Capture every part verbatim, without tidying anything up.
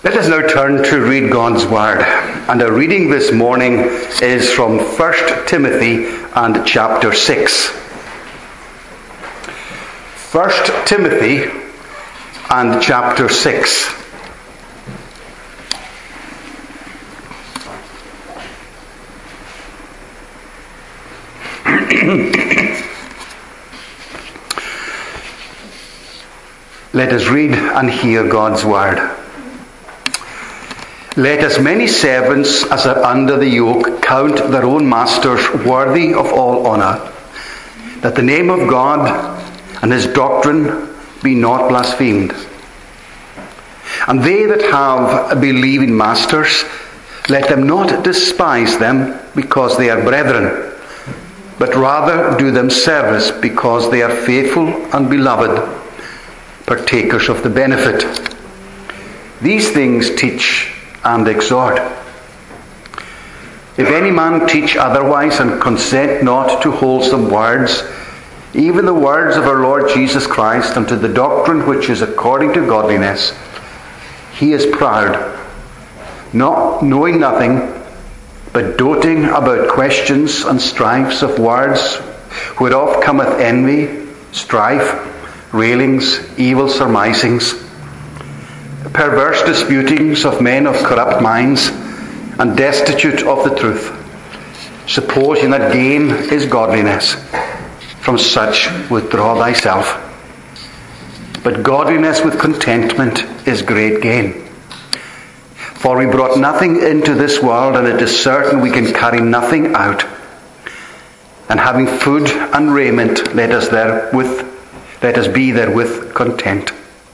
Let us now turn to read God's Word. And our reading this morning is from First Timothy and chapter six. First Timothy and chapter six. Let us read and hear God's Word. Let as many servants as are under the yoke count their own masters worthy of all honour, that the name of God and his doctrine be not blasphemed. And they that have believing masters, let them not despise them because they are brethren, but rather do them service because they are faithful and beloved, partakers of the benefit. These things teach and exhort. If any man teach otherwise and consent not to wholesome words, even the words of our Lord Jesus Christ, unto the doctrine which is according to godliness, he is proud, not knowing nothing, but doting about questions and strifes of words, whereof cometh envy, strife, railings, evil surmisings, perverse disputings of men of corrupt minds, and destitute of the truth, supposing that gain is godliness. From such withdraw thyself. But godliness with contentment is great gain. For we brought nothing into this world, and it is certain we can carry nothing out. And having food and raiment, let us therewith, let us be therewith content.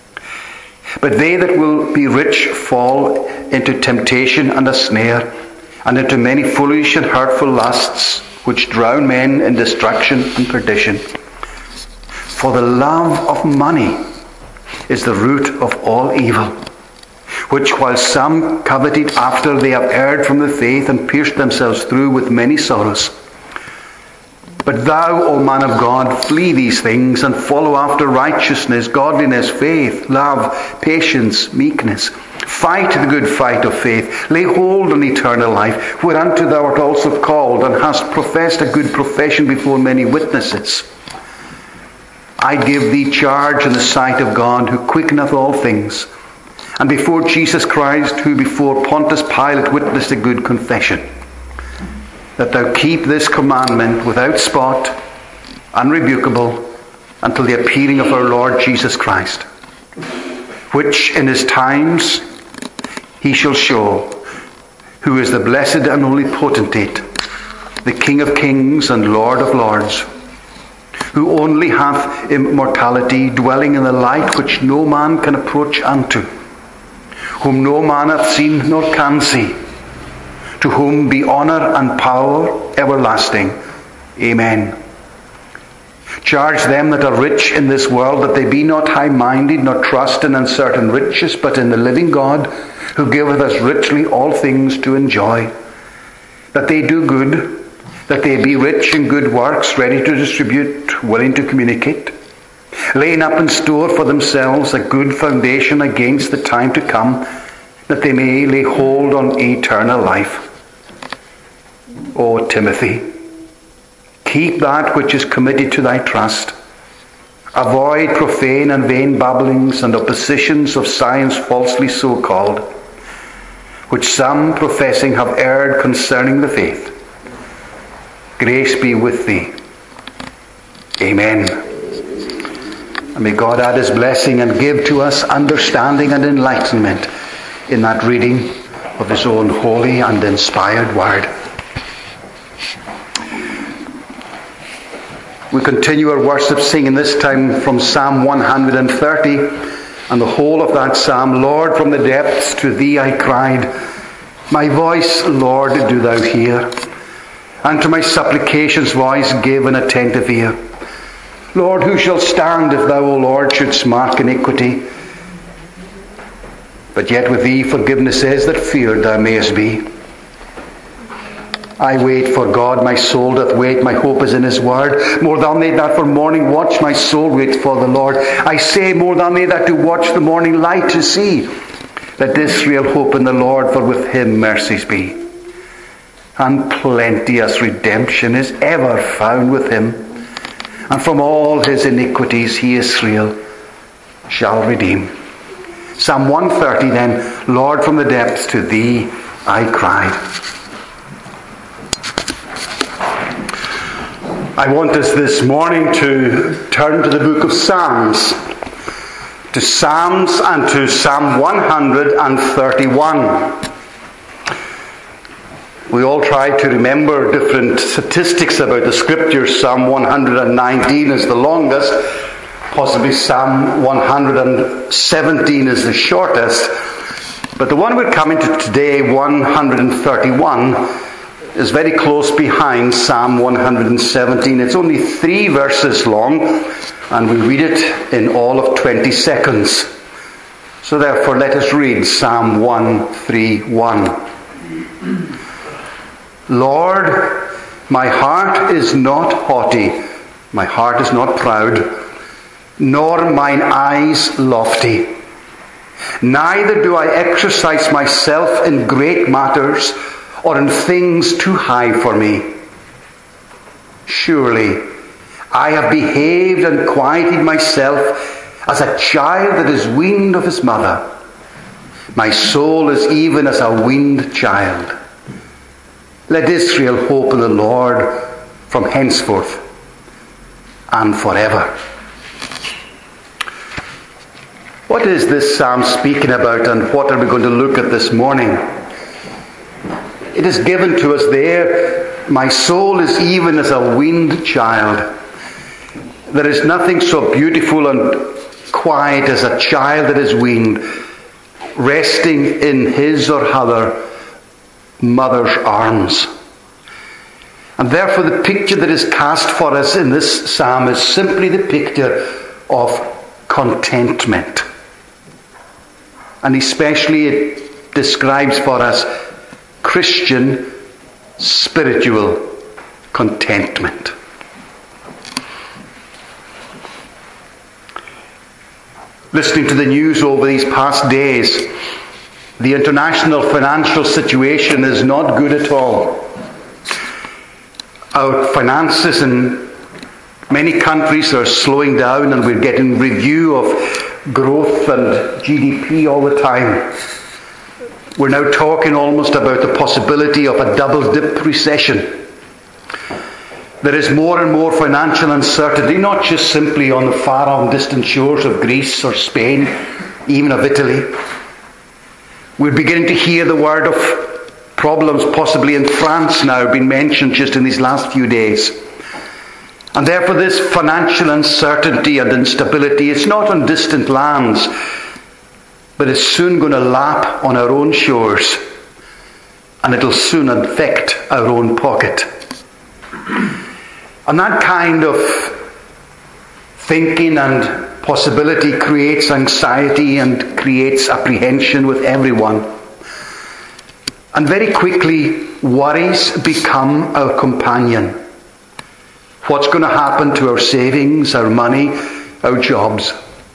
But they that will be rich fall into temptation and a snare, and into many foolish and hurtful lusts, which drown men in destruction and perdition. For the love of money is the root of all evil, which while some coveted after, they have erred from the faith and pierced themselves through with many sorrows. But thou, O man of God, flee these things, and follow after righteousness, godliness, faith, love, patience, meekness. Fight the good fight of faith. Lay hold on eternal life, whereunto thou art also called, and hast professed a good profession before many witnesses. I give thee charge in the sight of God, who quickeneth all things, and before Jesus Christ, who before Pontius Pilate witnessed a good confession, that thou keep this commandment without spot, unrebukable, until the appearing of our Lord Jesus Christ, which in his times he shall show, who is the blessed and only potentate, the King of kings and Lord of lords, who only hath immortality, dwelling in the light which no man can approach unto, whom no man hath seen nor can see, to whom be honour and power everlasting. Amen. Charge them that are rich in this world, that they be not high-minded, nor trust in uncertain riches, but in the living God, who giveth us richly all things to enjoy. That they do good, that they be rich in good works, ready to distribute, willing to communicate, laying up in store for themselves a good foundation against the time to come, that they may lay hold on eternal life. O Timothy, keep that which is committed to thy trust. Avoid profane and vain babblings and oppositions of science falsely so called, which some professing have erred concerning the faith. Grace be with thee. Amen. And may God add his blessing and give to us understanding and enlightenment in that reading of his own holy and inspired word. We continue our worship singing, this time from Psalm one hundred thirty, and the whole of that psalm. Lord, from the depths to thee I cried. My voice, Lord, do thou hear. And to my supplications voice give an attentive ear. Lord, who shall stand if thou, O Lord, shouldst mark iniquity? But yet with thee forgiveness is, that feared thou mayest be. I wait for God, my soul doth wait, my hope is in his word. More than they that for morning watch, my soul waits for the Lord. I say, more than they that do watch the morning light to see. Let Israel hope in the Lord, for with him mercies be. And plenteous redemption is ever found with him. And from all his iniquities he, Israel, shall redeem. Psalm one thirty then, Lord, from the depths to thee I cried. I want us this morning to turn to the book of Psalms. To Psalms and to Psalm one thirty-one. We all try to remember different statistics about the scriptures. Psalm one nineteen is the longest. Possibly Psalm one seventeen is the shortest. But the one we're coming to today, one thirty-one, is very close behind Psalm one seventeen. It's only three verses long, and we read it in all of twenty seconds. So therefore, let us read Psalm one thirty-one. Lord, my heart is not haughty, my heart is not proud, nor mine eyes lofty. Neither do I exercise myself in great matters, or in things too high for me. Surely I have behaved and quieted myself as a child that is weaned of his mother. My soul is even as a weaned child. Let Israel hope in the Lord from henceforth and forever. What is this psalm speaking about, and what are we going to look at this morning? It is given to us there, my soul is even as a weaned child. There is nothing so beautiful and quiet as a child that is weaned, resting in his or her mother's arms. And therefore the picture that is cast for us in this psalm is simply the picture of contentment. And especially it describes for us Christian spiritual contentment. Listening to the news over these past days, the international financial situation is not good at all. Our finances in many countries are slowing down, and we're getting review of growth and G D P all the time. We're now talking almost about the possibility of a double-dip recession. There is more and more financial uncertainty, not just simply on the far and distant shores of Greece or Spain, even of Italy. We're beginning to hear the word of problems possibly in France now being mentioned just in these last few days. And therefore this financial uncertainty and instability is not on distant lands, but it's soon going to lap on our own shores, and it'll soon affect our own pocket. And that kind of thinking and possibility creates anxiety and creates apprehension with everyone. And very quickly, worries become our companion. What's going to happen to our savings, our money, our jobs?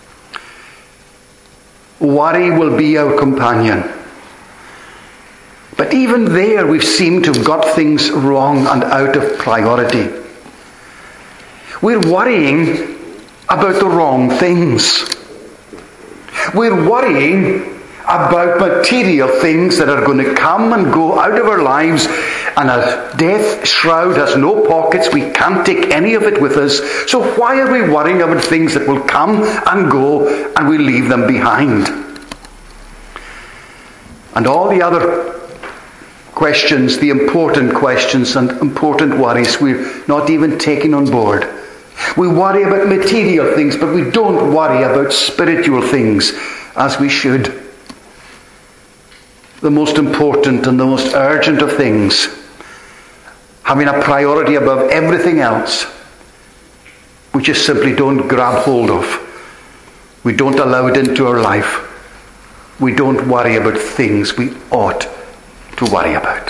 Worry will be our companion. But even there, we've seemed to have got things wrong and out of priority. We're worrying about the wrong things. We're worrying about material things that are going to come and go out of our lives, and a death shroud has no pockets. We can't take any of it with us. So why are we worrying about things that will come and go, and we leave them behind? And all the other questions, the important questions and important worries, we're not even taking on board. We worry about material things, but we don't worry about spiritual things as we should. The most important and the most urgent of things, having a priority above everything else, we just simply don't grab hold of. We don't allow it into our life. We don't worry about things we ought to worry about.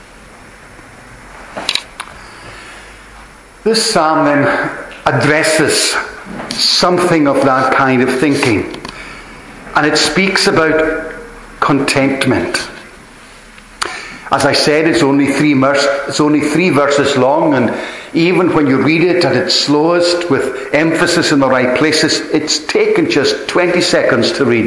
This psalm then addresses something of that kind of thinking. And it speaks about contentment. As I said, it's only three vers- it's only three verses long, and even when you read it at its slowest, with emphasis in the right places, it's taken just twenty seconds to read.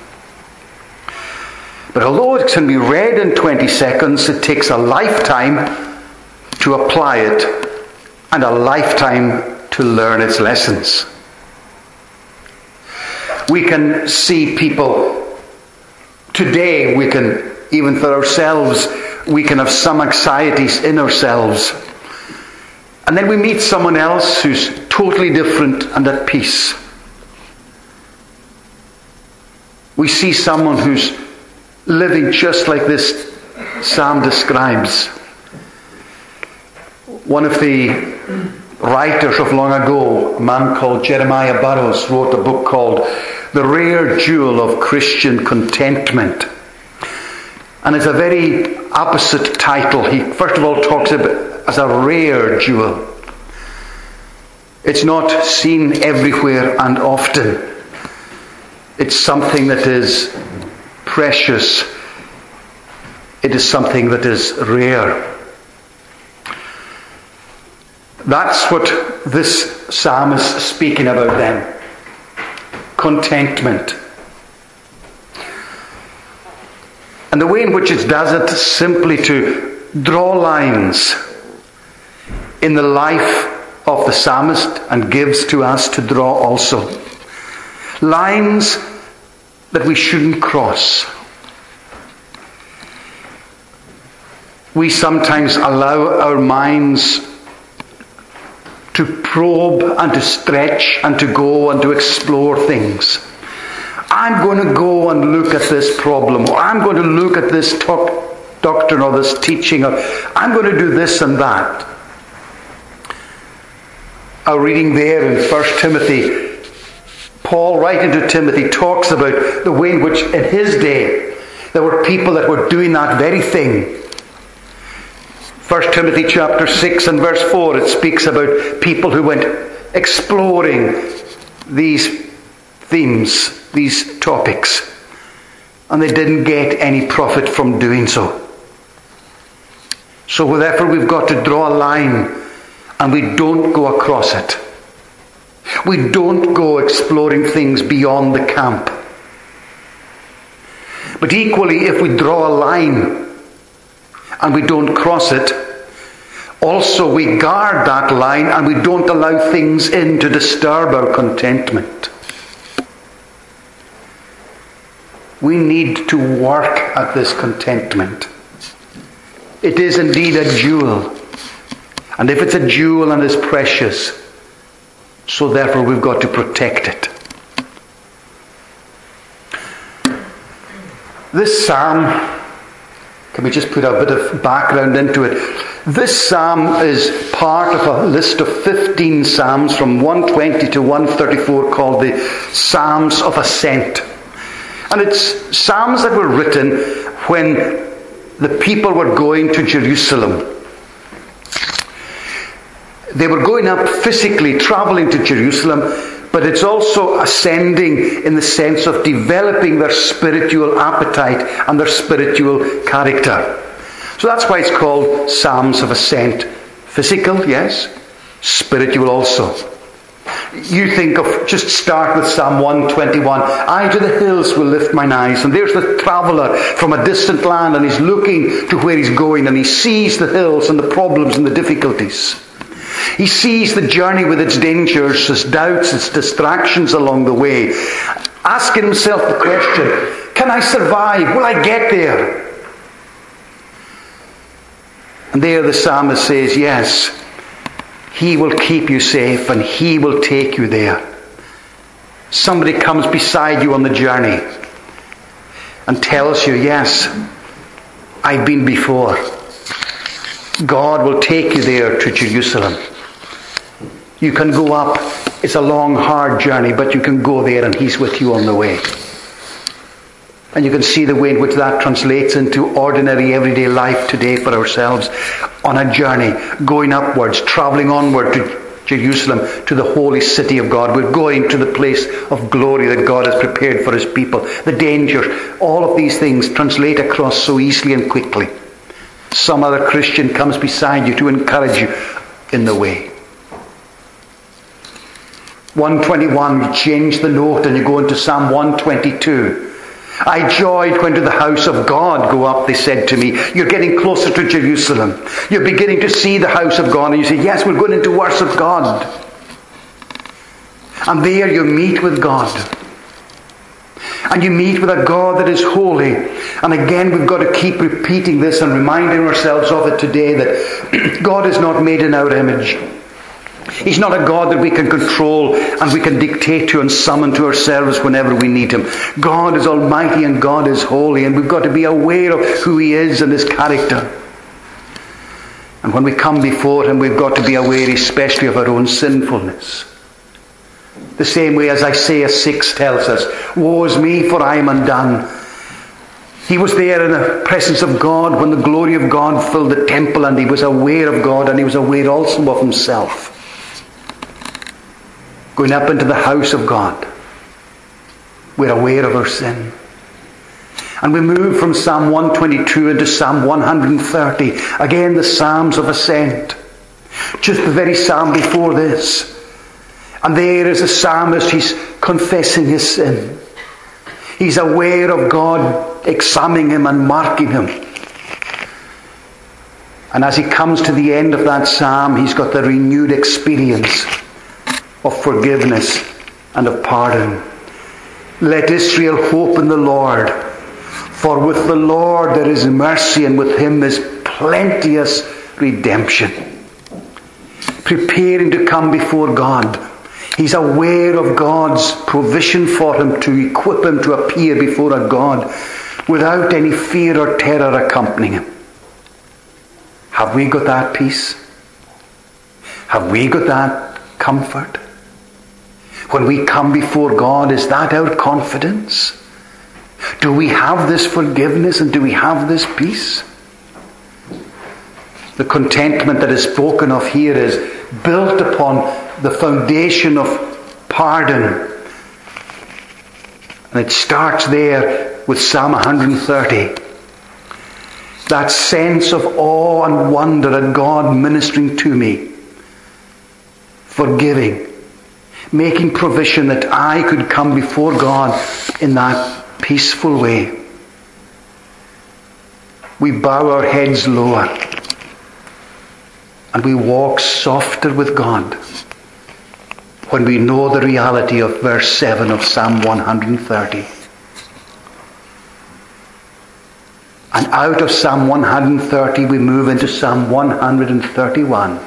But although it can be read in twenty seconds, it takes a lifetime to apply it and a lifetime to learn its lessons. We can see people today, we can, even for ourselves, we can have some anxieties in ourselves. And then we meet someone else who's totally different and at peace. We see someone who's living just like this psalm describes. One of the writers of long ago, a man called Jeremiah Burroughs, wrote a book called The Rare Jewel of Christian Contentment. And it's a very opposite title. He first of all talks about it as a rare jewel. It's not seen everywhere and often. It's something that is precious. It is something that is rare. That's what this psalm is speaking about then. Contentment. And the way in which it does it is simply to draw lines in the life of the psalmist, and gives to us to draw also. Lines that we shouldn't cross. We sometimes allow our minds to probe and to stretch and to go and to explore things. I'm going to go and look at this problem, or I'm going to look at this talk, doctrine or this teaching, or I'm going to do this and that. Our reading there in First Timothy, Paul, writing to Timothy, talks about the way in which in his day there were people that were doing that very thing. First Timothy chapter six and verse four, it speaks about people who went exploring these themes, these topics, and they didn't get any profit from doing so. So therefore we've got to draw a line, and we don't go across it. We don't go exploring things beyond the camp. But equally, if we draw a line and we don't cross it, also we guard that line and we don't allow things in to disturb our contentment. We need to work at this contentment. It is indeed a jewel. And if it's a jewel and is precious, so therefore we've got to protect it. This psalm, can we just put a bit of background into it? This psalm is part of a list of fifteen psalms from one twenty to one thirty-four called the Psalms of Ascent. And it's psalms that were written when the people were going to Jerusalem. They were going up physically, traveling to Jerusalem, but it's also ascending in the sense of developing their spiritual appetite and their spiritual character. So that's why it's called Psalms of Ascent. Physical, yes. Spiritual also. You think of, just start with Psalm one twenty-one. I to the hills will lift mine eyes. And there's the traveller from a distant land, and he's looking to where he's going, and he sees the hills and the problems and the difficulties. He sees the journey with its dangers, its doubts, its distractions along the way. Asking himself the question, can I survive? Will I get there? And there the psalmist says, yes, he will keep you safe and he will take you there. Somebody comes beside you on the journey and tells you, yes, I've been before. God will take you there to Jerusalem. You can go up. It's a long, hard journey, but you can go there and he's with you on the way. And you can see the way in which that translates into ordinary, everyday life today for ourselves on a journey, going upwards, travelling onward to Jerusalem, to the holy city of God. We're going to the place of glory that God has prepared for his people. The dangers, all of these things translate across so easily and quickly. Some other Christian comes beside you to encourage you in the way. one twenty-one, you change the note and you go into Psalm one twenty-two. I joyed when to the house of God go up, they said to me. You're getting closer to Jerusalem. You're beginning to see the house of God. And you say, yes, we're going in to worship God. And there you meet with God. And you meet with a God that is holy. And again, we've got to keep repeating this and reminding ourselves of it today, that God is not made in our image. He's not a God that we can control and we can dictate to and summon to our service whenever we need him. God is almighty and God is holy, and we've got to be aware of who he is and his character. And when we come before him, we've got to be aware especially of our own sinfulness. The same way as Isaiah six tells us, woe is me, for I am undone. He was there in the presence of God when the glory of God filled the temple, and he was aware of God, and he was aware also of himself. Going up into the house of God, we're aware of our sin. And we move from Psalm one twenty-two into Psalm one thirty. Again, the Psalms of Ascent. Just the very psalm before this. And there is a psalmist, he's confessing his sin. He's aware of God examining him and marking him. And as he comes to the end of that psalm, he's got the renewed experience of forgiveness and of pardon. Let Israel hope in the Lord, for with the Lord there is mercy, and with him is plenteous redemption. Preparing to come before God, he's aware of God's provision for him to equip him to appear before a God without any fear or terror accompanying him. Have we got that peace? Have we got that comfort? When we come before God, is that our confidence? Do we have this forgiveness and do we have this peace? The contentment that is spoken of here is built upon the foundation of pardon. And it starts there with Psalm one thirty. That sense of awe and wonder at God ministering to me, forgiving, making provision that I could come before God in that peaceful way. We bow our heads lower and we walk softer with God when we know the reality of verse seven of Psalm one thirty. And out of Psalm one thirty we move into Psalm one thirty-one.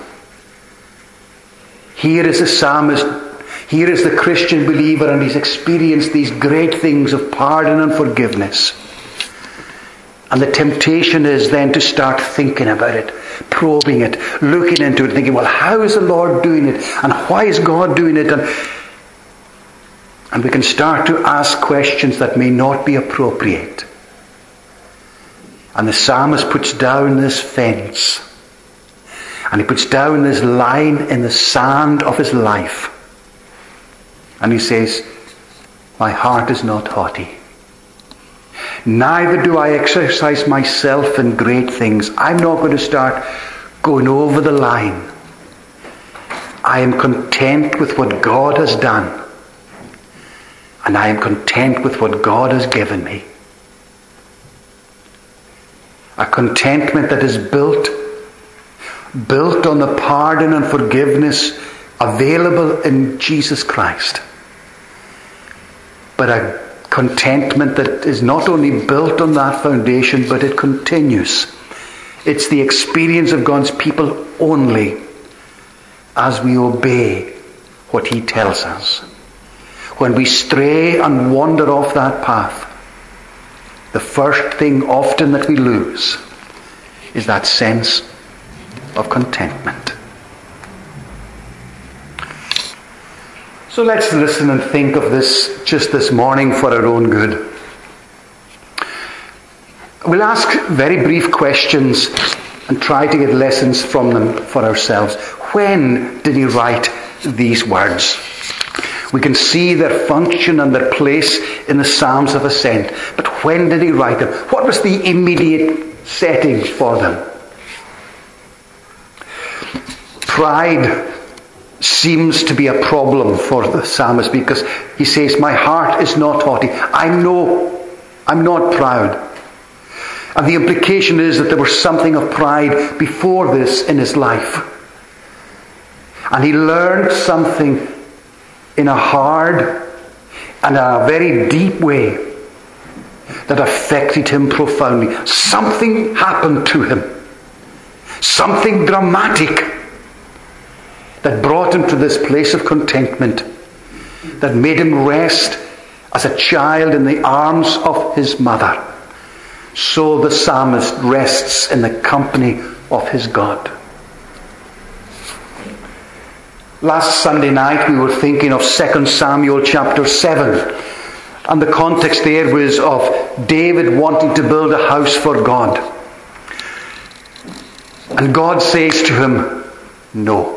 Here is the psalmist, here is the Christian believer, and he's experienced these great things of pardon and forgiveness. And the temptation is then to start thinking about it, probing it, looking into it, thinking, well, how is the Lord doing it? And why is God doing it? And, and we can start to ask questions that may not be appropriate. And the psalmist puts down this fence. And he puts down this line in the sand of his life. And he says, my heart is not haughty. Neither do I exercise myself in great things. I'm not going to start going over the line. I am content with what God has done. And I am content with what God has given me. A contentment that is built, built on the pardon and forgiveness available in Jesus Christ. But a contentment that is not only built on that foundation, but it continues. It's the experience of God's people only as we obey what he tells us. When we stray and wander off that path, the first thing often that we lose is that sense of contentment. So let's listen and think of this just this morning for our own good. We'll ask very brief questions and try to get lessons from them for ourselves. When did he write these words? We can see their function and their place in the Psalms of Ascent. But when did he write them? What was the immediate setting for them? Pride seems to be a problem for the psalmist, because he says, my heart is not haughty. I know I'm not proud. And the implication is that there was something of pride before this in his life. And he learned something in a hard and a very deep way that affected him profoundly. Something happened to him. Something dramatic that brought him to this place of contentment, that made him rest as a child in the arms of his mother. So the psalmist rests in the company of his God. Last Sunday night we were thinking of Second Samuel chapter seven. And the context there was of David wanting to build a house for God. And God says to him, no.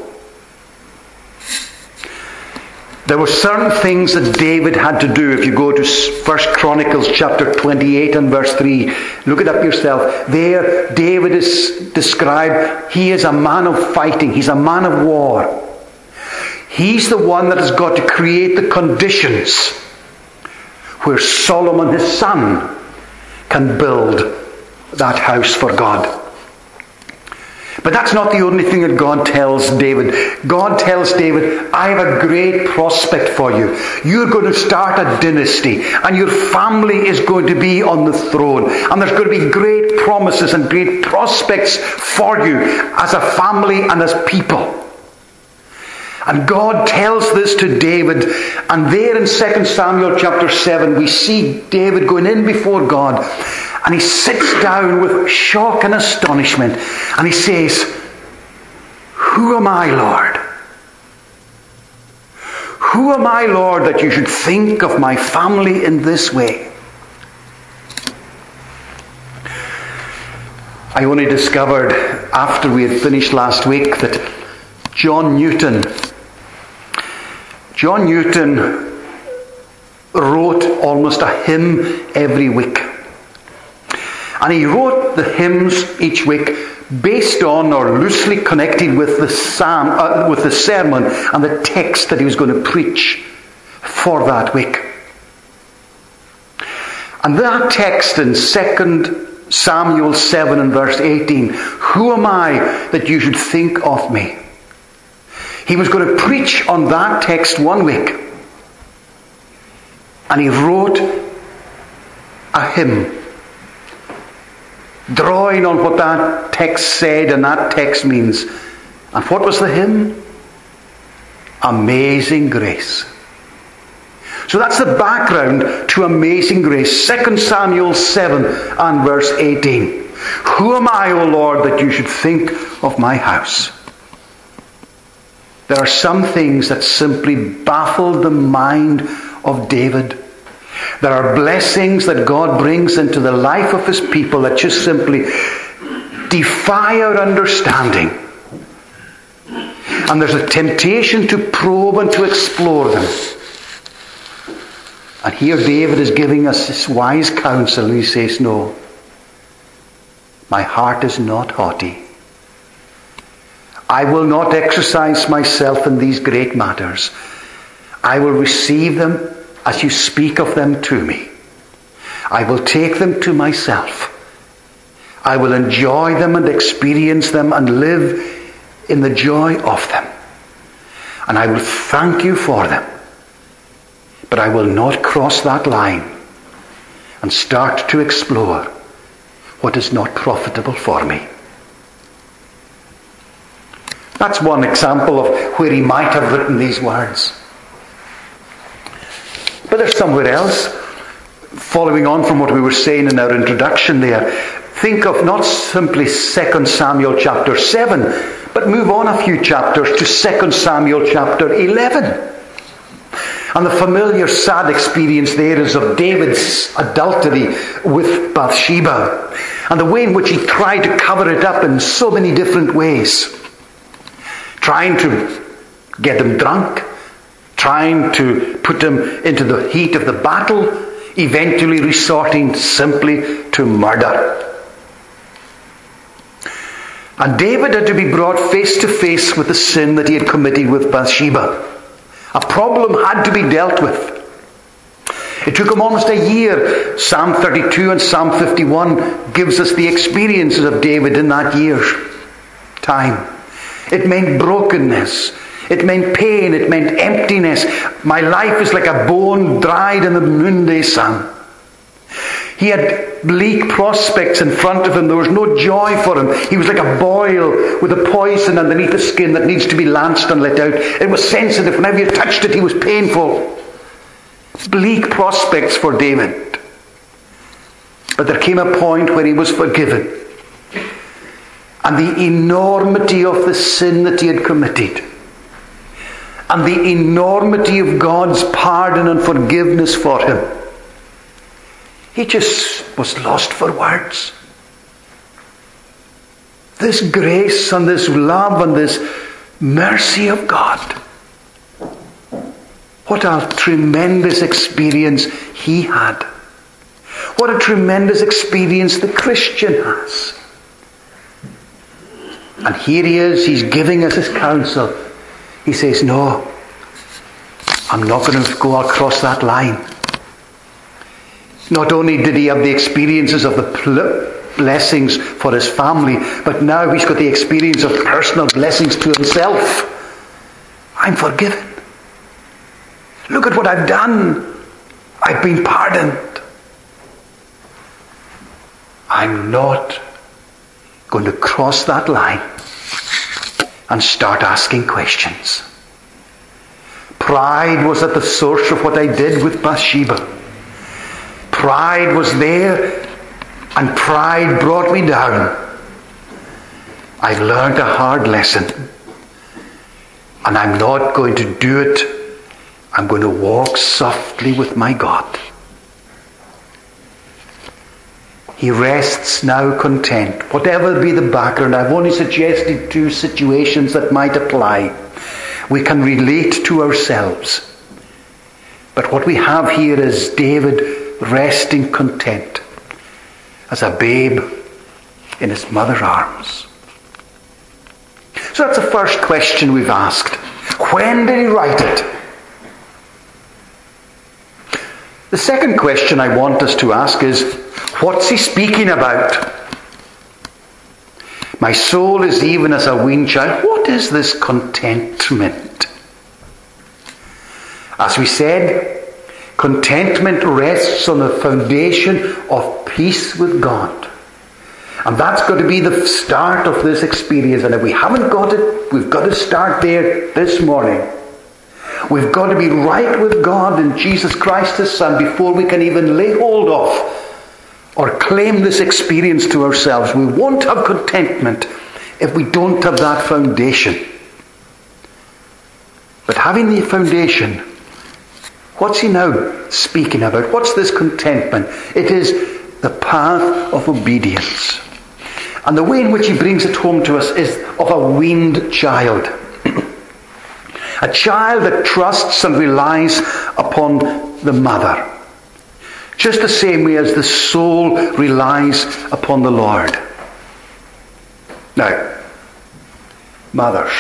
There were certain things that David had to do. If you go to First Chronicles chapter twenty-eight and verse three, look it up yourself. There, David is described, he is a man of fighting. He's a man of war. He's the one that has got to create the conditions where Solomon, his son, can build that house for God. But that's not the only thing that God tells David. God tells David, I have a great prospect for you. You're going to start a dynasty, and your family is going to be on the throne. And there's going to be great promises and great prospects for you as a family and as people. And God tells this to David. And there in Second Samuel chapter seven, we see David going in before God. And he sits down with shock and astonishment. And he says, who am I, Lord? Who am I, Lord, that you should think of my family in this way? I only discovered after we had finished last week that John Newton, John Newton wrote almost a hymn every week. And he wrote the hymns each week based on or loosely connected with the psalm, uh, with the sermon and the text that he was going to preach for that week. And that text in Second Samuel seven and verse eighteen, who am I that you should think of me? He was going to preach on that text one week. And he wrote a hymn, drawing on what that text said and that text means. And what was the hymn? Amazing Grace. So that's the background to Amazing Grace. Second Samuel seven and verse eighteen. Who am I, O Lord, that you should think of my house? There are some things that simply baffle the mind of David. There are blessings that God brings into the life of his people that just simply defy our understanding. And there's a temptation to probe and to explore them. And here David is giving us this wise counsel, and he says, no, my heart is not haughty. I will not exercise myself in these great matters. I will receive them as you speak of them to me. I will take them to myself. I will enjoy them and experience them and live in the joy of them. And I will thank you for them. But I will not cross that line and start to explore what is not profitable for me. That's one example of where he might have written these words. But there's somewhere else, following on from what we were saying in our introduction there. Think of not simply Second Samuel chapter seven, but move on a few chapters to Second Samuel chapter eleven. And the familiar sad experience there is of David's adultery with Bathsheba, and the way in which he tried to cover it up in so many different ways. Trying to get them drunk, trying to put them into the heat of the battle, eventually resorting simply to murder. And David had to be brought face to face with the sin that he had committed with Bathsheba. A problem had to be dealt with. It took him almost a year. Psalm thirty-two and Psalm fifty-one gives us the experiences of David in that year's time. It meant brokenness. It meant pain. It meant emptiness. My life is like a bone dried in the noonday sun. He had bleak prospects in front of him. There was no joy for him. He was like a boil with a poison underneath the skin that needs to be lanced and let out. It was sensitive. Whenever you touched it, he was painful. Bleak prospects for David. But there came a point where he was forgiven. And the enormity of the sin that he had committed, and the enormity of God's pardon and forgiveness for him, he just was lost for words. This grace and this love and this mercy of God. What a tremendous experience he had. What a tremendous experience the Christian has. And here he is, he's giving us his counsel. He says, no, I'm not going to go across that line. Not only did he have the experiences of the blessings for his family, but now he's got the experience of personal blessings to himself. I'm forgiven. Look at what I've done. I've been pardoned. I'm not going to cross that line and start asking questions. Pride was at the source of what I did with Bathsheba. Pride was there, and pride brought me down. I've learned a hard lesson, and I'm not going to do it. I'm going to walk softly with my God. He rests now content. Whatever be the background, I've only suggested two situations that might apply. We can relate to ourselves. But what we have here is David resting content as a babe in his mother's arms. So that's the first question we've asked. When did he write it? The second question I want us to ask is, what's he speaking about? My soul is even as a weaned child. What is this contentment? As we said, contentment rests on the foundation of peace with God. And that's got to be the start of this experience. And if we haven't got it, we've got to start there this morning. We've got to be right with God in Jesus Christ his Son before we can even lay hold of or claim this experience to ourselves. We won't have contentment if we don't have that foundation. But having the foundation, what's he now speaking about? What's this contentment? It is the path of obedience. And the way in which he brings it home to us is of a weaned child. A child that trusts and relies upon the mother. Just the same way as the soul relies upon the Lord. Now, mothers,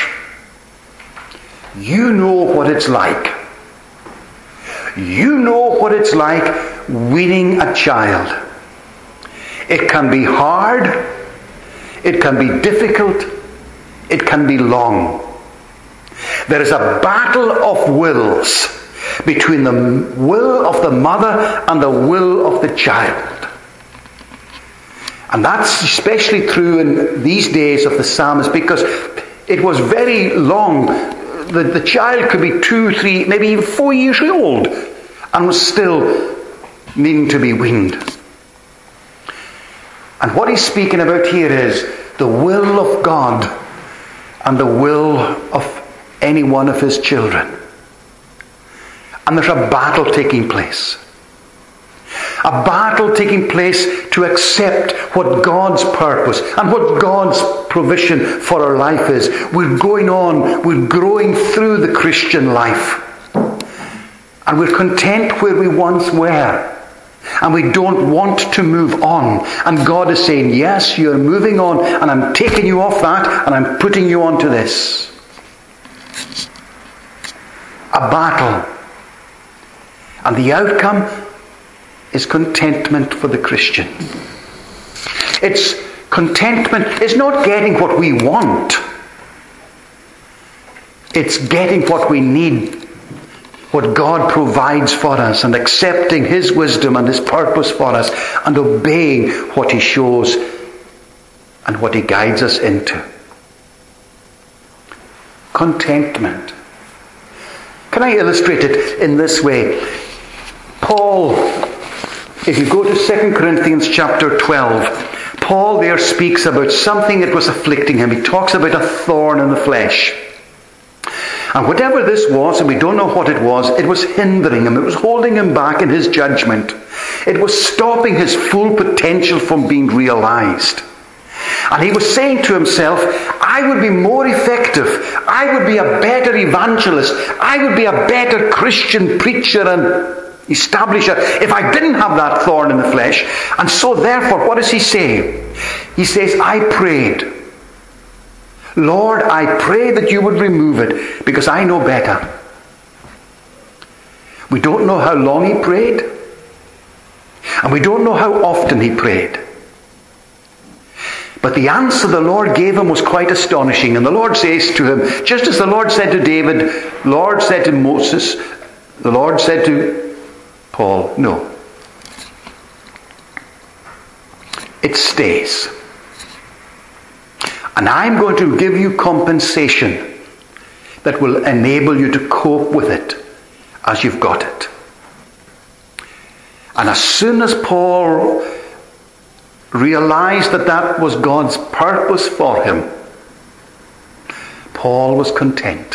you know what it's like. You know what it's like weaning a child. It can be hard. It can be difficult. It can be long. There is a battle of wills between the will of the mother and the will of the child. And that's especially true in these days of the psalmist, because it was very long. The, the child could be two, three, maybe even four years old and was still needing to be weaned. And what he's speaking about here is the will of God and the will of any one of his children. And there's a battle taking place. A battle taking place to accept what God's purpose and what God's provision for our life is. We're going on, we're growing through the Christian life. And we're content where we once were. And we don't want to move on. And God is saying, yes, you're moving on, and I'm taking you off that, and I'm putting you onto this. A battle. And the outcome is contentment for the Christian. It's contentment. It's not getting what we want. It's getting what we need. What God provides for us, and accepting His wisdom and His purpose for us, and obeying what He shows and what He guides us into. Contentment. Can I illustrate it in this way? Paul, if you go to Second Corinthians chapter twelve, Paul there speaks about something that was afflicting him. He talks about a thorn in the flesh. And whatever this was, and we don't know what it was, it was hindering him. It was holding him back in his judgment. It was stopping his full potential from being realized. And he was saying to himself, I would be more effective. I would be a better evangelist. I would be a better Christian preacher and establisher if I didn't have that thorn in the flesh. And so therefore, what does he say? He says, I prayed. Lord, I pray that you would remove it, because I know better. We don't know how long he prayed, and we don't know how often he prayed. But the answer the Lord gave him was quite astonishing. And the Lord says to him, just as the Lord said to David, Lord said to Moses, the Lord said to Paul, no. It stays. And I'm going to give you compensation that will enable you to cope with it as you've got it. And as soon as Paul realized that that was God's purpose for him, Paul was content.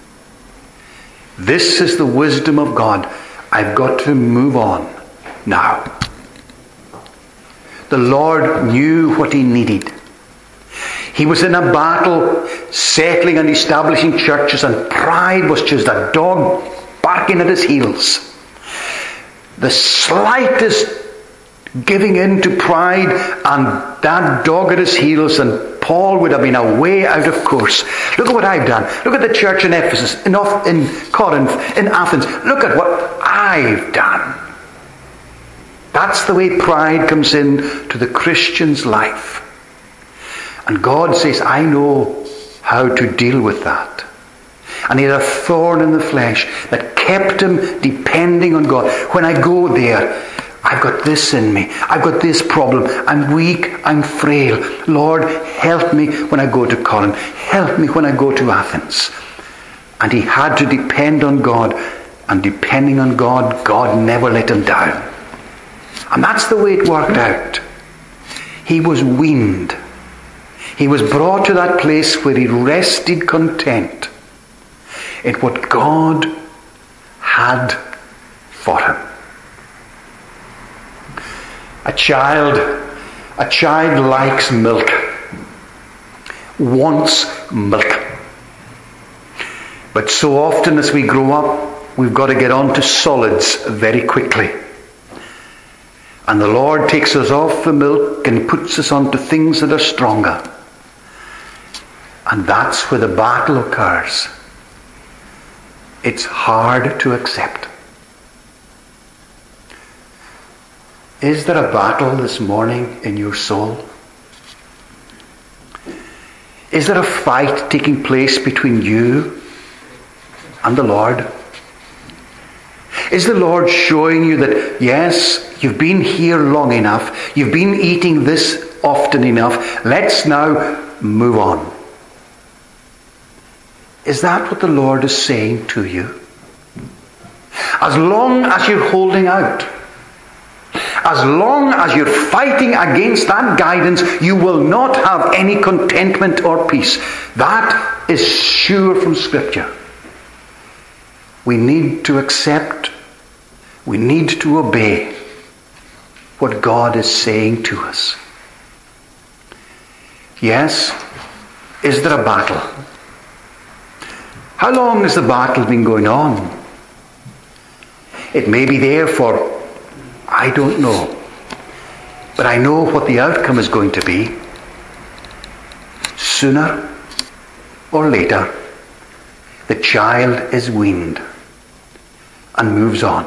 This is the wisdom of God. I've got to move on now. The Lord knew what he needed. He was in a battle, settling and establishing churches, and pride was just a dog barking at his heels. The slightest giving in to pride, and that dog at his heels, and Paul would have been away out of course. Look at what I've done. Look at the church in Ephesus, in, in Corinth, in Athens. Look at what I've done. That's the way pride comes in to the Christian's life. And God says, I know how to deal with that. And he had a thorn in the flesh that kept him depending on God. When I go there, I've got this in me. I've got this problem. I'm weak. I'm frail. Lord, help me when I go to Corinth. Help me when I go to Athens. And he had to depend on God. And depending on God, God never let him down. And that's the way it worked out. He was weaned. He was brought to that place where he rested content in what God had for him. A child, a child likes milk, wants milk. But so often as we grow up, we've got to get on to solids very quickly. And the Lord takes us off the milk and puts us onto things that are stronger. And that's where the battle occurs. It's hard to accept. Is there a battle this morning in your soul? Is there a fight taking place between you and the Lord? Is the Lord showing you that, yes, you've been here long enough, you've been eating this often enough, let's now move on? Is that what the Lord is saying to you? As long as you're holding out, as long as you're fighting against that guidance, you will not have any contentment or peace. That is sure from Scripture. We need to accept, we need to obey what God is saying to us. Yes, is there a battle? How long has the battle been going on? It may be there for, I don't know. But I know what the outcome is going to be. Sooner or later, the child is weaned and moves on.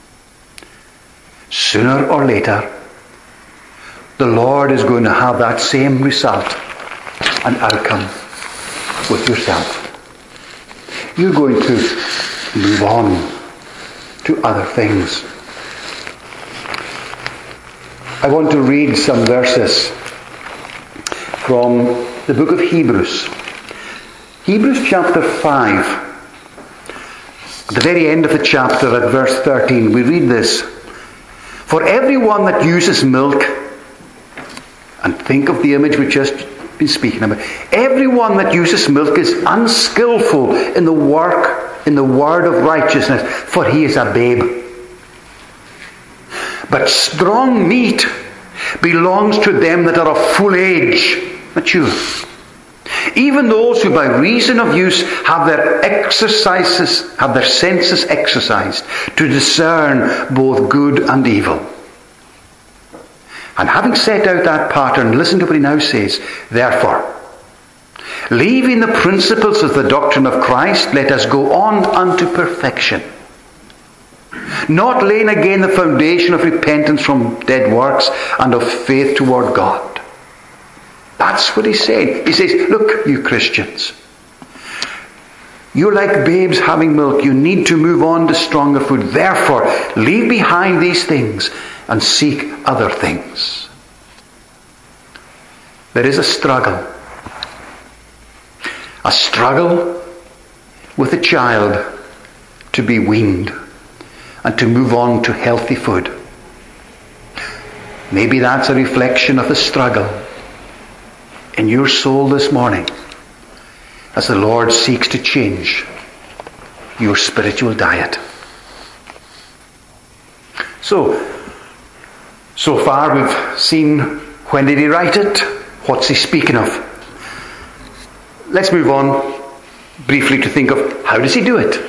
Sooner or later, the Lord is going to have that same result and outcome with yourself. You're going to move on to other things. I want to read some verses from the book of Hebrews. Hebrews chapter five. At the very end of the chapter, at verse thirteen, we read this. For everyone that uses milk, and think of the image we've just been speaking about, everyone that uses milk is unskillful in the work, in the word of righteousness, for he is a babe. But strong meat belongs to them that are of full age, mature. Even those who by reason of use have their exercises, have their senses exercised to discern both good and evil. And having set out that pattern, listen to what he now says. Therefore, leaving the principles of the doctrine of Christ, let us go on unto perfection, not laying again the foundation of repentance from dead works and of faith toward God. That's what he's saying. He says, look, you Christians, you're like babes having milk. You need to move on to stronger food. Therefore, leave behind these things and seek other things. There is a struggle. A struggle with a child to be weaned and to move on to healthy food. Maybe that's a reflection of the struggle in your soul this morning as the Lord seeks to change your spiritual diet. So, so far we've seen when did he write it? What's he speaking of? Let's move on briefly to think of how does he do it?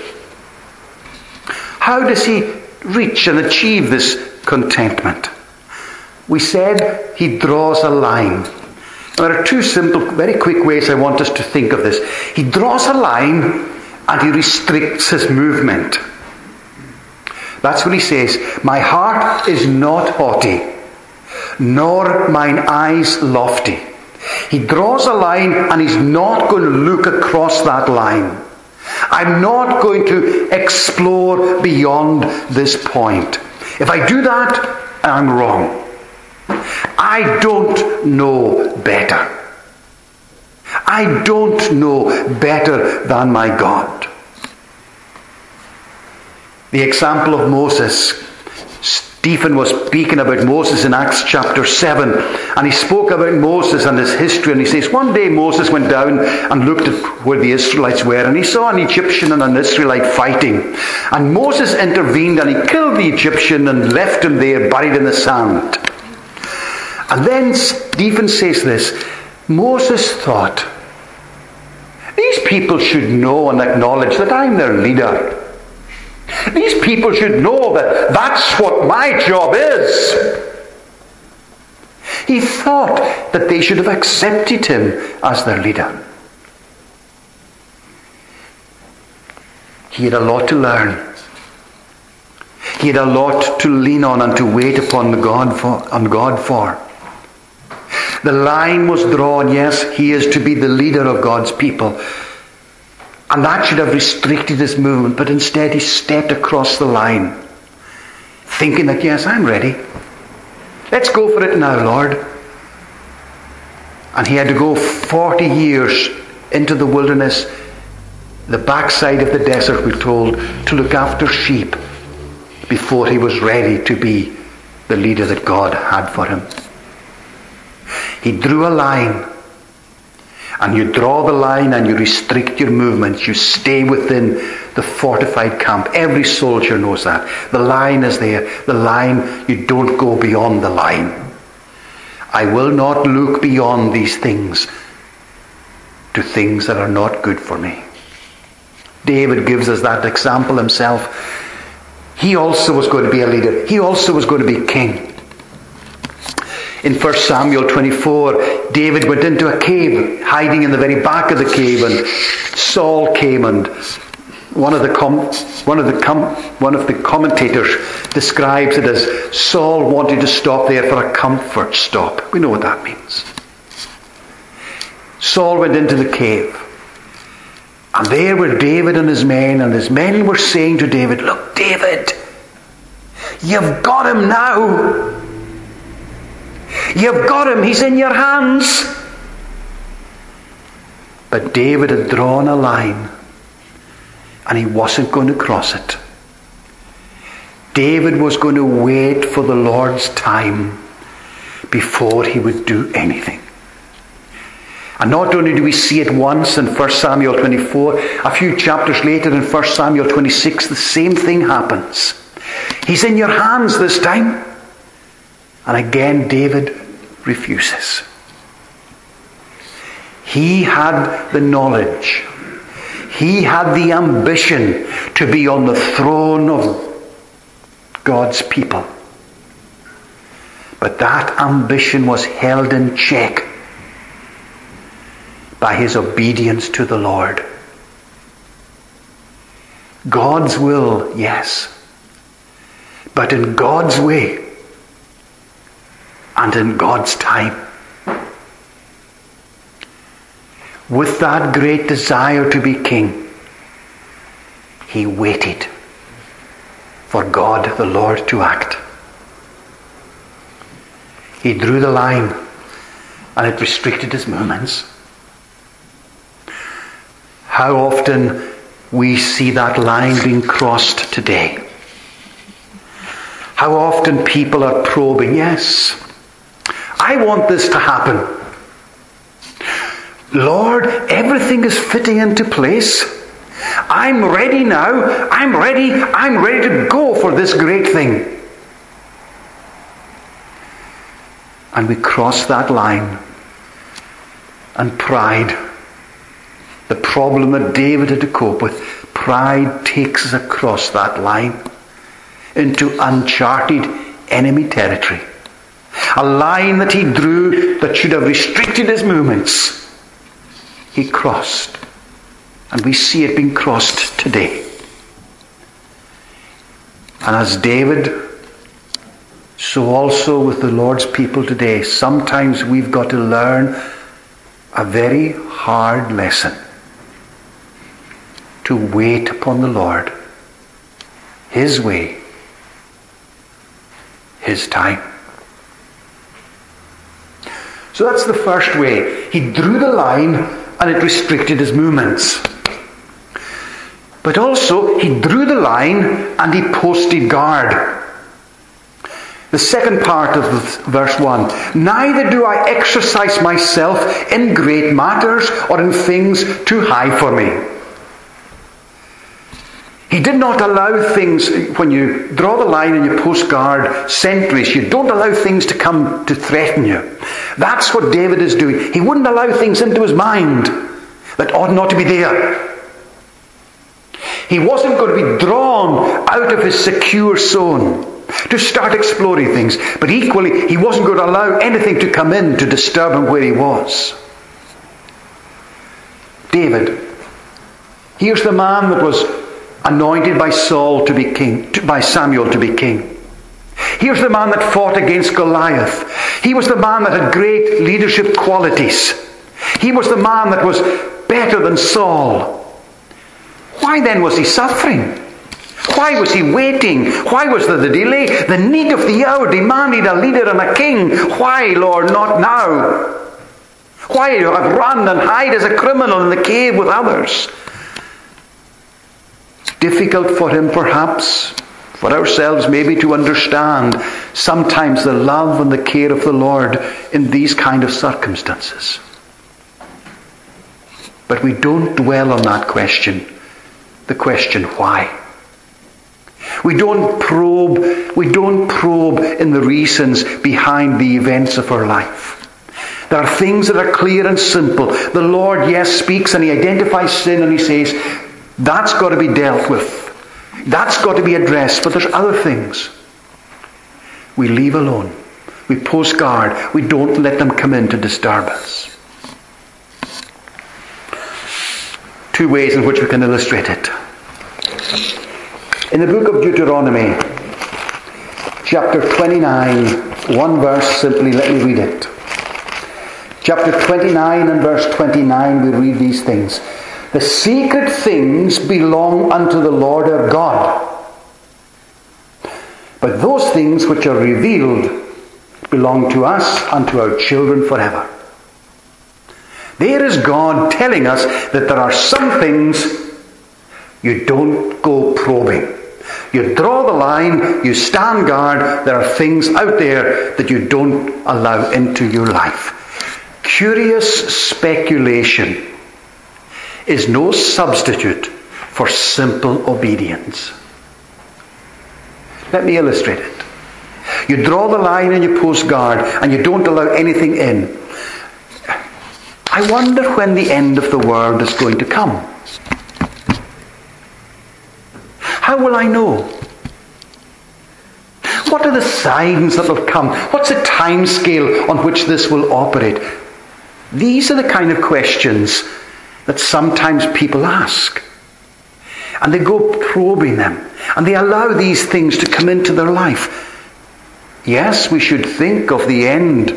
How does he reach and achieve this contentment? We said he draws a line. There are two simple, very quick ways I want us to think of this. He draws a line and he restricts his movement. That's what he says. My heart is not haughty, nor mine eyes lofty. He draws a line and he's not going to look across that line. I'm not going to explore beyond this point. If I do that, I'm wrong. I don't know better. I don't know better than my God. The example of Moses. Stephen was speaking about Moses in Acts chapter seven, and he spoke about Moses and his history, and he says one day Moses went down and looked at where the Israelites were, and he saw an Egyptian and an Israelite fighting, and Moses intervened and he killed the Egyptian and left him there buried in the sand. And then Stephen says this, Moses thought, these people should know and acknowledge that I'm their leader. These people should know that that's what my job is. He thought that they should have accepted him as their leader. He had a lot to learn. He had a lot to lean on and to wait upon the God for, on God for. The line was drawn, yes, he is to be the leader of God's people. And that should have restricted his movement, but instead he stepped across the line, thinking that, yes, I'm ready. Let's go for it now, Lord. And he had to go forty years into the wilderness, the backside of the desert, we're told, to look after sheep before he was ready to be the leader that God had for him. He drew a line, And you draw the line and you restrict your movements. You stay within the fortified camp. Every soldier knows that. The line is there. The line, you don't go beyond the line. I will not look beyond these things to things that are not good for me. David gives us that example himself. He also was going to be a leader. He also was going to be king. In First Samuel twenty-four, David went into a cave, hiding in the very back of the cave, and Saul came, and one of the com- one of the com- one of the commentators describes it as Saul wanted to stop there for a comfort stop. We know what that means. Saul went into the cave, and there were David and his men, and his men were saying to David, "Look, David, you've got him now. You've got him. He's in your hands." But David had drawn a line, and he wasn't going to cross it. David was going to wait for the Lord's time before he would do anything. And not only do we see it once in First Samuel twenty-four, a few chapters later in First Samuel twenty-six, the same thing happens. He's in your hands this time. And again, David refuses. He had the knowledge. He had the ambition to be on the throne of God's people. But that ambition was held in check by his obedience to the Lord. God's will, yes, but in God's way and in God's time. With that great desire to be king, he waited for God the Lord to act. He drew the line, and it restricted his movements. How often we see that line being crossed today. How often people are probing, yes, I want this to happen. Lord, everything is fitting into place. I'm ready now. I'm ready. I'm ready to go for this great thing. And we cross that line. And pride, the problem that David had to cope with, pride takes us across that line into uncharted enemy territory. A line that he drew that should have restricted his movements, he crossed. And we see it being crossed today. And as David, so also with the Lord's people today, sometimes we've got to learn a very hard lesson. To wait upon the Lord. His way. His time. So that's the first way. He drew the line and it restricted his movements. But also he drew the line and he posted guard. The second part of verse one. Neither do I exercise myself in great matters or in things too high for me. He did not allow things, when you draw the line and you post guard sentries, you don't allow things to come to threaten you. That's what David is doing. He wouldn't allow things into his mind that ought not to be there. He wasn't going to be drawn out of his secure zone to start exploring things. But equally, he wasn't going to allow anything to come in to disturb him where he was. David, here's the man that was anointed by Saul to be king, by Samuel to be king. Here's the man that fought against Goliath. He was the man that had great leadership qualities. He was the man that was better than Saul. Why then was he suffering? Why was he waiting? Why was there the delay? The need of the hour demanded a leader and a king. Why, Lord, not now? Why run and hide as a criminal in the cave with others? Difficult for him, perhaps, for ourselves maybe to understand sometimes the love and the care of the Lord in these kind of circumstances. But we don't dwell on that question. The question, why? We don't probe, we don't probe in the reasons behind the events of our life. There are things that are clear and simple. The Lord, yes, speaks and he identifies sin and he says, that's got to be dealt with. That's got to be addressed. But there's other things we leave alone. We post guard. We don't let them come in to disturb us. Two ways in which we can illustrate it. In the book of Deuteronomy, chapter twenty-nine, one verse simply, let me read it. Chapter twenty-nine and verse twenty-nine, we read these things. The secret things belong unto the Lord our God. But those things which are revealed belong to us and to our children forever. There is God telling us that there are some things you don't go probing. You draw the line, you stand guard. There are things out there that you don't allow into your life. Curious speculation is no substitute for simple obedience. Let me illustrate it. You draw the line and you post guard and you don't allow anything in. I wonder when the end of the world is going to come. How will I know? What are the signs that will come? What's the time scale on which this will operate? These are the kind of questions that sometimes people ask. And they go probing them. And they allow these things to come into their life. Yes, we should think of the end.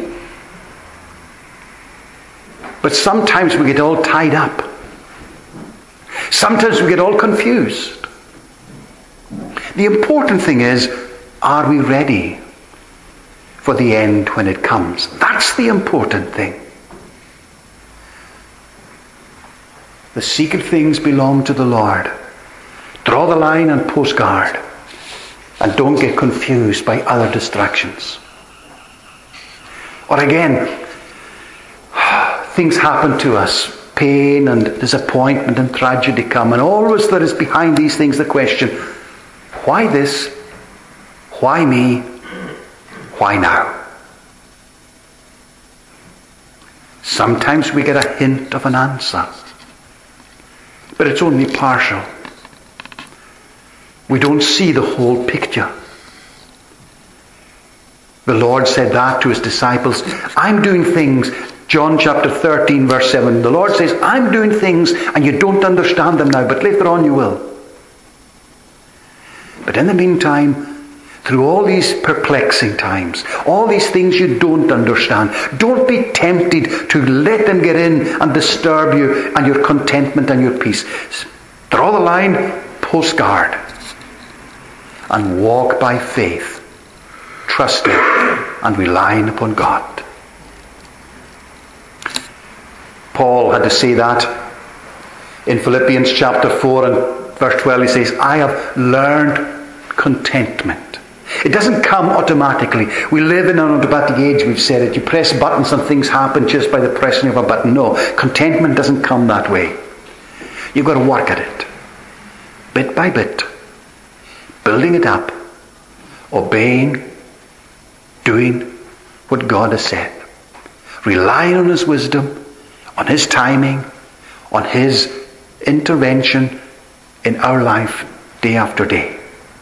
But sometimes we get all tied up. Sometimes we get all confused. The important thing is, are we ready for the end when it comes? That's the important thing. The secret things belong to the Lord. Draw the line and post guard. And don't get confused by other distractions. Or again, things happen to us. Pain and disappointment and tragedy come. And always there is behind these things the question, why this? Why me? Why now? Sometimes we get a hint of an answer. But it's only partial. We don't see the whole picture. The Lord said that to his disciples. I'm doing things. John chapter thirteen verse seven. The Lord says, I'm doing things and you don't understand them now, but later on you will. But in the meantime, through all these perplexing times, all these things you don't understand, don't be tempted to let them get in and disturb you and your contentment and your peace. Draw the line, post guard, and walk by faith, trusting and relying upon God. Paul had to say that in Philippians chapter four and verse twelve. He says, I have learned contentment. It doesn't come automatically. We live in an automatic age, we've said it. You press buttons and things happen just by the pressing of a button. No, contentment doesn't come that way. You've got to work at it. Bit by bit. Building it up. Obeying. Doing what God has said. Relying on his wisdom. On his timing. On his intervention in our life day after day.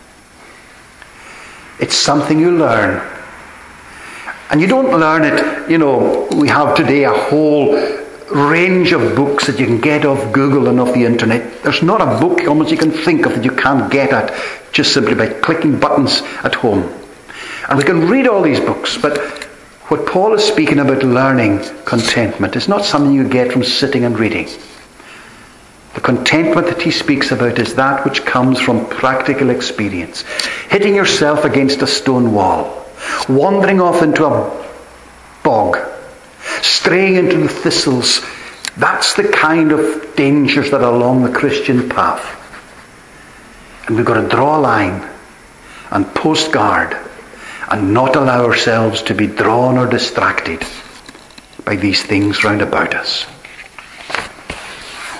It's something you learn. And you don't learn it, you know, we have today a whole range of books that you can get off Google and off the internet. There's not a book almost you can think of that you can't get at just simply by clicking buttons at home. And we can read all these books, but what Paul is speaking about learning contentment is not something you get from sitting and reading. The contentment that he speaks about is that which comes from practical experience. Hitting yourself against a stone wall. Wandering off into a bog. Straying into the thistles. That's the kind of dangers that are along the Christian path. And we've got to draw a line and post guard and not allow ourselves to be drawn or distracted by these things round about us.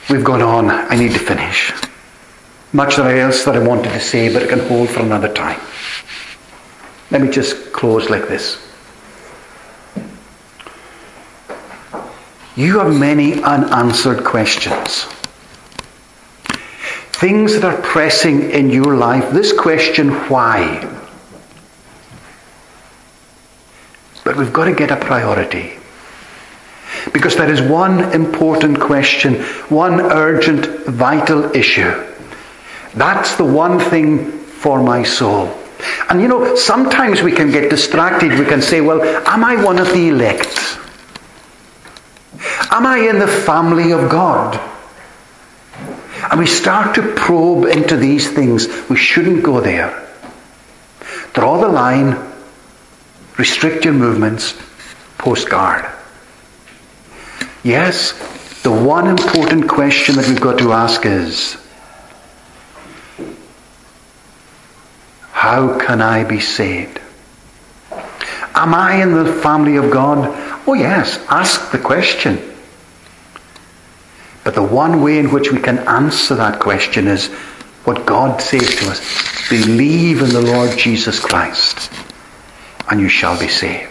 We've gone on. I need to finish. Much else that I wanted to say, but it can hold for another time. Let me just close like this. You have many unanswered questions. Things that are pressing in your life. This question, why? But we've got to get a priority. Because there is one important question, one urgent, vital issue. That's the one thing for my soul. And you know, sometimes we can get distracted. We can say, well, am I one of the elect? Am I in the family of God? And we start to probe into these things. We shouldn't go there. Draw the line. Restrict your movements. Post guard. Yes, the one important question that we've got to ask is, how can I be saved? Am I in the family of God? Oh yes, ask the question. But the one way in which we can answer that question is what God says to us. Believe in the Lord Jesus Christ, and you shall be saved.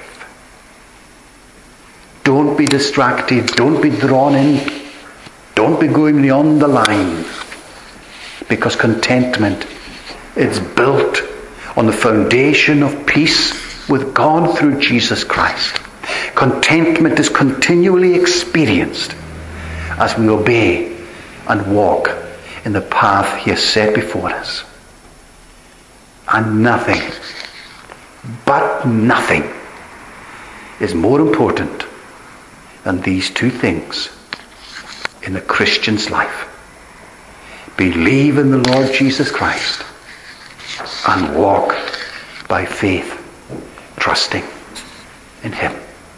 Don't be distracted. Don't be drawn in. Don't be going beyond the line. Because contentment is built on the foundation of peace with God through Jesus Christ. Contentment is continually experienced as we obey and walk in the path He has set before us. And nothing, but nothing, is more important than these two things in the Christian's life. Believe in the Lord Jesus Christ and walk by faith, trusting in Him.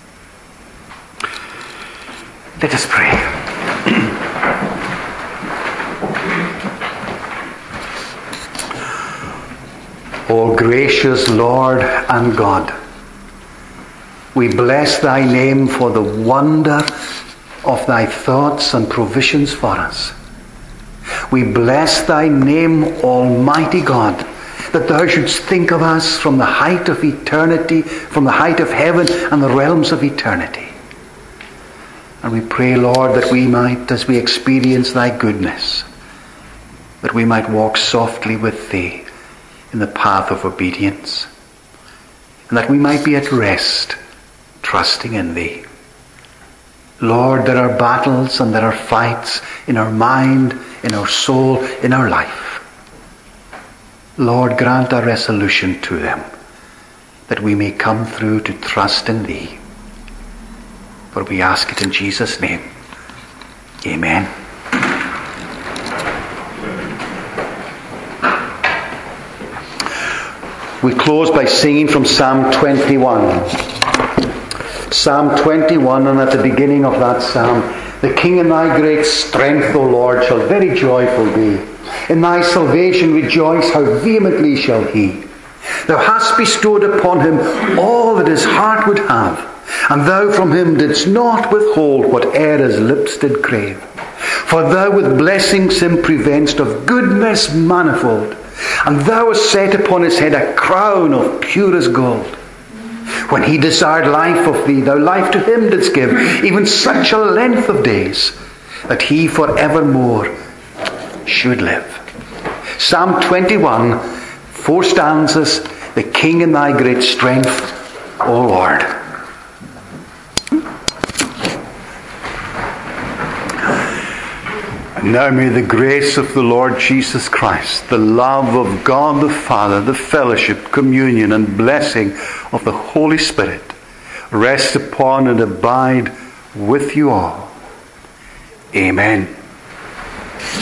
Let us pray. O gracious Lord and God, we bless Thy name for the wonder of Thy thoughts and provisions for us. We bless Thy name, Almighty God, that Thou shouldst think of us from the height of eternity, from the height of heaven and the realms of eternity. And we pray, Lord, that we might, as we experience Thy goodness, that we might walk softly with Thee in the path of obedience, and that we might be at rest, trusting in Thee. Lord, there are battles and there are fights in our mind, in our soul, in our life. Lord, grant a resolution to them, that we may come through to trust in Thee. For we ask it in Jesus' name. Amen. We close by singing from Psalm twenty-one. Psalm twenty-one, and at the beginning of that psalm, the King in Thy great strength, O Lord, shall very joyful be. In Thy salvation rejoice, how vehemently shall he. Thou hast bestowed upon him all that his heart would have, and Thou from him didst not withhold whate'er his lips did crave. For Thou with blessings him preventst of goodness manifold, and Thou hast set upon his head a crown of purest gold. When he desired life of Thee, Thou life to him didst give, even such a length of days, that he for evermore should live. Psalm twenty-one, four stanzas, the King in Thy great strength, O Lord. And now may the grace of the Lord Jesus Christ, the love of God the Father, the fellowship, communion, and blessing of the Holy Spirit rest upon and abide with you all. Amen.